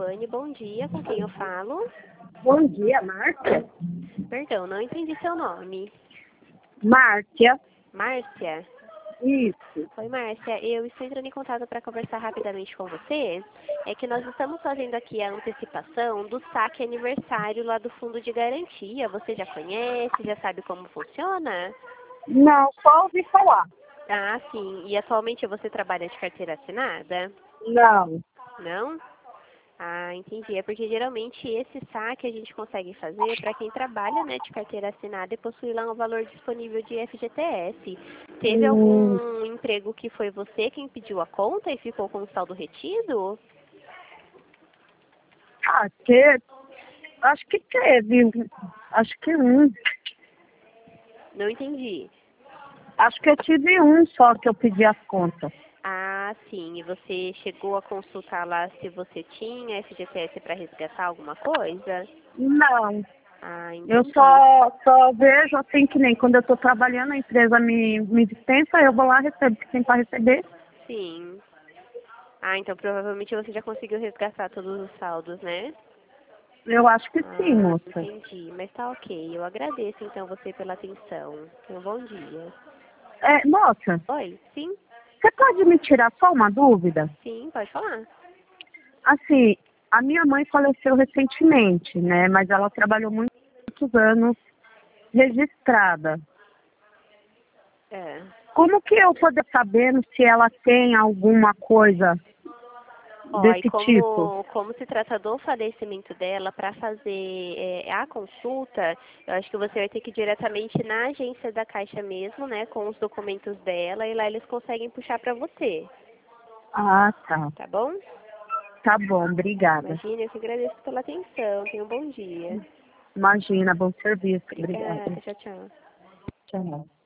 Luane, bom dia. Com quem eu falo? Bom dia, Márcia. Perdão, não entendi seu nome. Márcia. Márcia? Isso. Oi, Márcia. Eu estou entrando em contato para conversar rapidamente com você. É que nós estamos fazendo aqui a antecipação do saque aniversário lá do Fundo de Garantia. Você já conhece? Já sabe como funciona? Não, só ouvi falar. Ah, sim. E atualmente você trabalha de carteira assinada? Não. Não? Ah, entendi. É porque geralmente esse saque a gente consegue fazer para quem trabalha, né, de carteira assinada e possui lá um valor disponível de FGTS. Teve Hum, algum emprego que foi você quem pediu a conta e ficou com o saldo retido? acho que teve. Acho que Não entendi. Acho que eu tive um só que eu pedi as contas. Ah, sim. E você chegou a consultar lá se você tinha FGTS para resgatar alguma coisa? Não. Ah, Eu entendi. só vejo assim que nem quando eu tô trabalhando, a empresa me dispensa, eu vou lá e recebo o que tem para receber. Sim. Ah, então provavelmente você já conseguiu resgatar todos os saldos, né? Eu acho que sim, Ah, moça. entendi. Mas tá ok. Eu agradeço então você pela atenção. Tenha um bom dia. Moça, Oi? Sim? você pode me tirar só uma dúvida? Sim, pode falar. Assim, a minha mãe faleceu recentemente, né? Mas ela trabalhou muitos anos registrada. É. Como que eu poder sabendo se ela tem alguma coisa Ó, e desse tipo? como se trata do falecimento dela, para fazer a consulta, eu acho que você vai ter que ir diretamente na agência da Caixa mesmo, né, com os documentos dela, e lá eles conseguem puxar para você, Ah, tá. tá bom? Tá bom, obrigada. Imagina, eu que agradeço pela atenção. Tenha um bom dia. Imagina, bom serviço. Obrigada. Obrigada. Tchau, tchau. Tchau.